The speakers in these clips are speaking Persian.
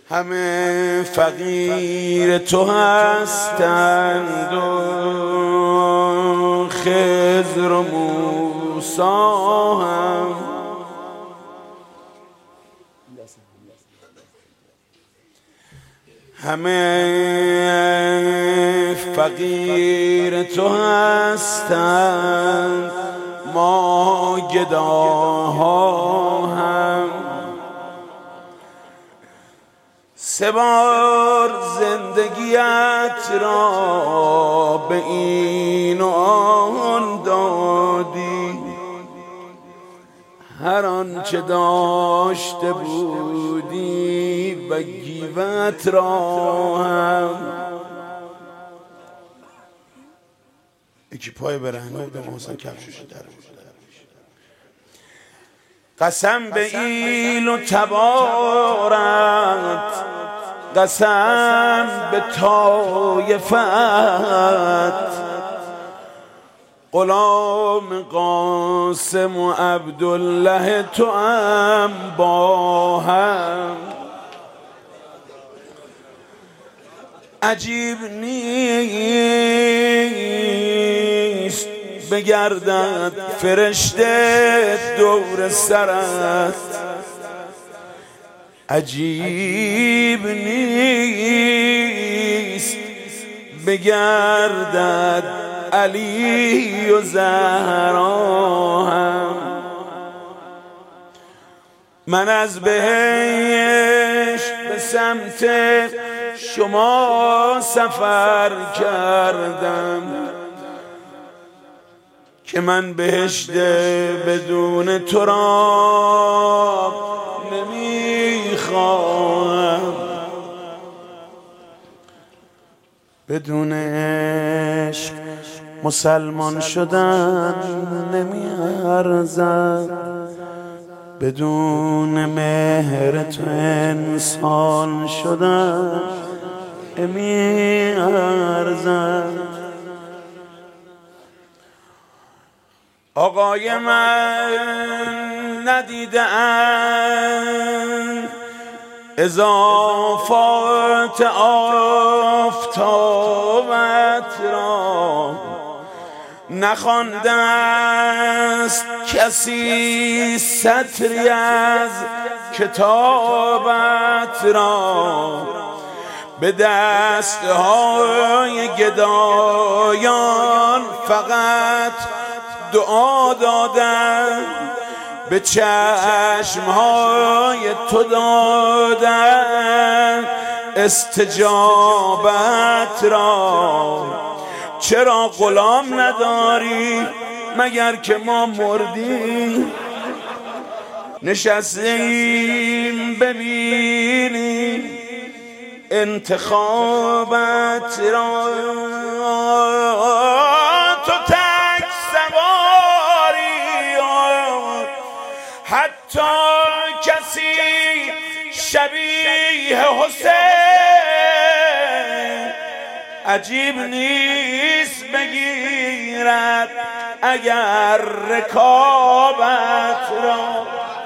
همه فقیر تو هستند و خضر و موسی هم همه فقیر تو هستند، ما گداها هم. سه بار زندگیت را به این و آن دادی، هر آنچه داشته بودی و گیوت را هم. یکی پای برهنه به محسن کفشش در قسم به ایل و تبارت، قسم به طایفت، غلام قاسم و عبدالله تو هم با هم. عجیب نیست بگردد فرشته دور سرت، عجیب نیست بگردد علی و زهرا هم. من از بهشت به سمت شما سفر کردم که من بهشت بدون تو را نمیخواهم. بدون عشق مسلمان شدن نمیارزد، بدون مهر تو انسان شدن نمیارزد. آقای من ندیدند اضافات آفتابت را، نخوانده است کسی سطری از کتابت را. به دستهای گدایان فقط دعا دادن، به چشمهای تو دادن استجابت را. چرا غلام نداری مگر که ما مردیم؟ نشستیم ببینیم انتخابت را. تو تک سواری حتی کسی شبیه حسین عجیب نیست بگیرد اگر رکابت را.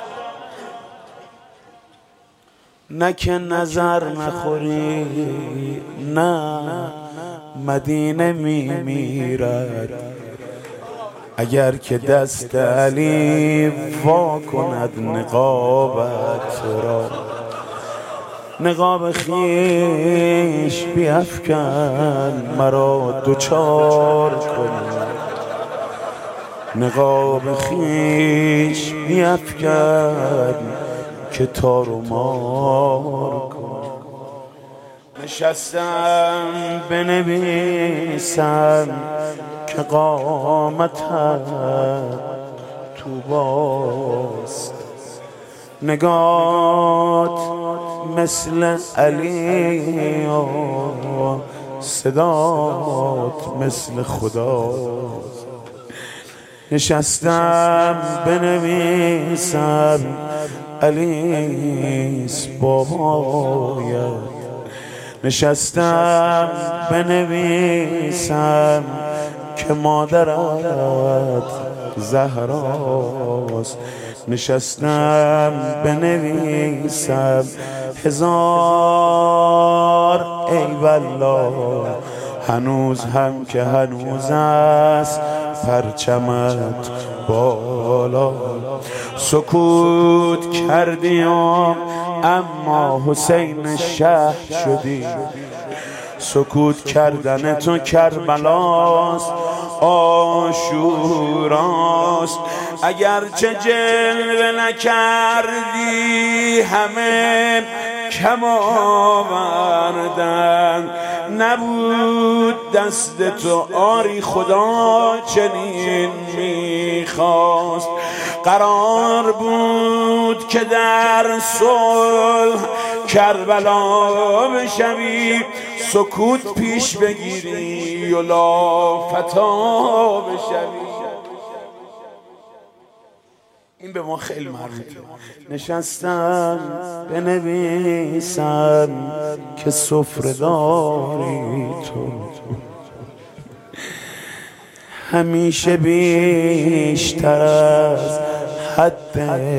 نه که نظر نخوری نه مدینه میمیرد، اگر که دست علی وا کند نقابت را. نقاب خیش بیفکن مرا دوچار کن، نقاب خیش بیفکن که تار و مار کن. نشستم بنویسم که قامتت تو باست، نگات مثل علی و صدات مثل خداست. نشستم بنویسم علیس بابایت، نشستم بنویسم که مادرت زهراست. نشستم بنویسم هزار ای والله، هنوز هم که هنوز است پرچمت بالا. سکوت کردیم اما حسین شهر شدی، سکوت کردن تو کربلاست، عاشوراست. اگرچه جلوه نکردی همه کم آوردن، نبود دست تو آری خدا چنین میخواست. قرار بود که در صلح کربلا بشوی، سکوت پیش بگیری و لافتا بشوی. این به ما خیلی مربوطه. نشستم بنویسم که سفره داری تو، همیشه بیشتر از حد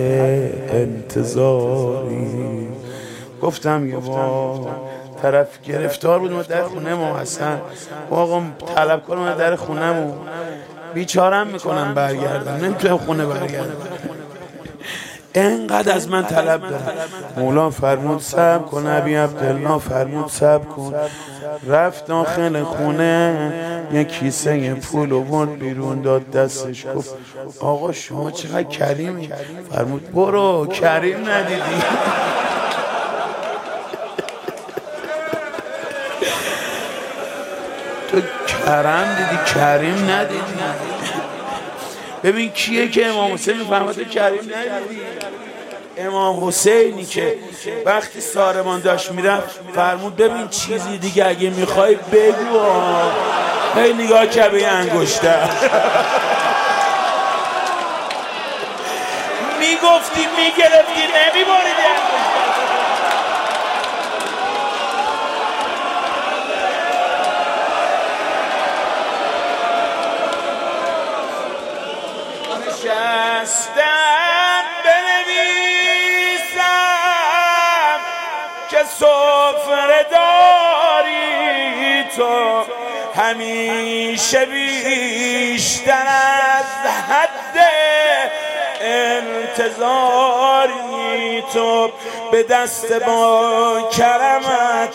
انتظاری. گفتم یه بار طرف گرفتار بود در خونه ما، حسن آقا طلب کنم در خونه‌مو، بیچارم میکنم برگردم، نمیتونم خونه برگردم، اینقدر از من طلب دارم. مولا فرمود صبر کن، ابی عبدالله فرمود صبر کن. رفت داخل خونه یه کیسه پول آورد بیرون داد دستش، گفت آقا شما چقدر کریمی. فرمود برو کریم ندیدی. تو کرم دیدی کریم ندیدی. ببین کیه که امام حسین میفهمد تو کریم ندیدی؟ امام حسینی که وقتی سارمان داشت میرفت فرمود ببین چیزی دیگه اگه میخوای بگو. هی نگاه که به انگشتر میگفتی میگرفتی نمیباریدی نشستم بنویسم که سفره داری تو، همیشه بیشتر از حد انتظاری تو. به دست با کرمت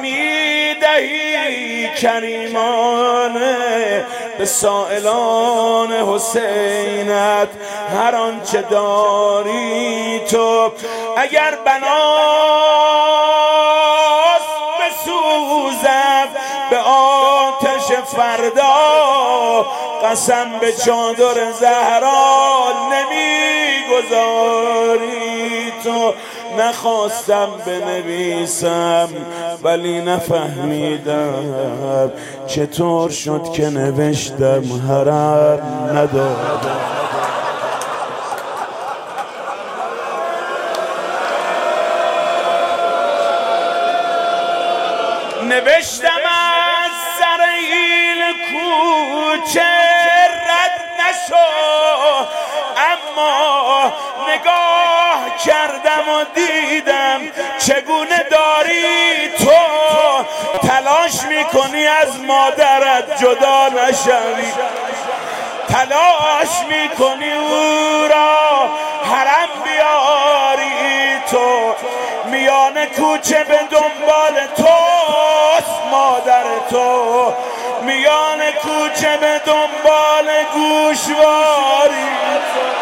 میدهی کریمانه به سائلان حسینت هر آنچه داری تو. اگر بناس بسوزم به آتش فردا، قسم به چادر زهرا نمیگذاری تو. نخواستم بنویسم ولی نفهمیدم چطور شد که نوشتم حرم ندادم. نوشتم از سر این کوچه رد نشو، اما نگاه کردم و دیدم چگونه داری تو تلاش میکنی از مادرت جدا نشوی، تلاش میکنی او را حرم بیاری تو. میان کوچه به دنبال توست مادر تو، میان کوچه به دنبال گوشواری تو.